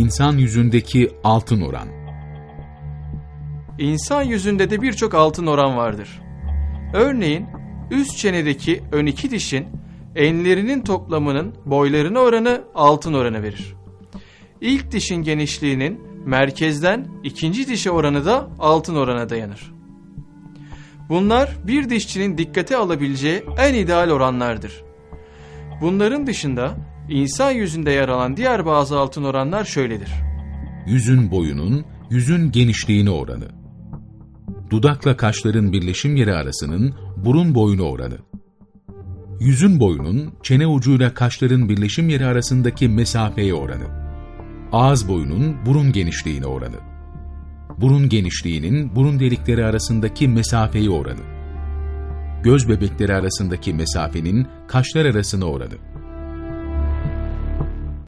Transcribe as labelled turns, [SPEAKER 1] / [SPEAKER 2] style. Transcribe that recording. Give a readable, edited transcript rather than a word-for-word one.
[SPEAKER 1] İnsan yüzündeki altın oran.
[SPEAKER 2] İnsan yüzünde de birçok altın oran vardır. Örneğin üst çenedeki ön iki dişin enlerinin toplamının boylarına oranı altın oranı verir. İlk dişin genişliğinin merkezden ikinci dişe oranı da altın orana dayanır. Bunlar bir dişçinin dikkate alabileceği en ideal oranlardır. Bunların dışında insan yüzünde yer alan diğer bazı altın oranlar şöyledir.
[SPEAKER 1] Yüzün boyunun yüzün genişliğine oranı. Dudakla kaşların birleşim yeri arasının burun boyuna oranı. Yüzün boyunun çene ucuyla kaşların birleşim yeri arasındaki mesafeye oranı. Ağız boyunun burun genişliğine oranı. Burun genişliğinin burun delikleri arasındaki mesafeye oranı. Göz bebekleri arasındaki mesafenin kaşlar arasına oranı.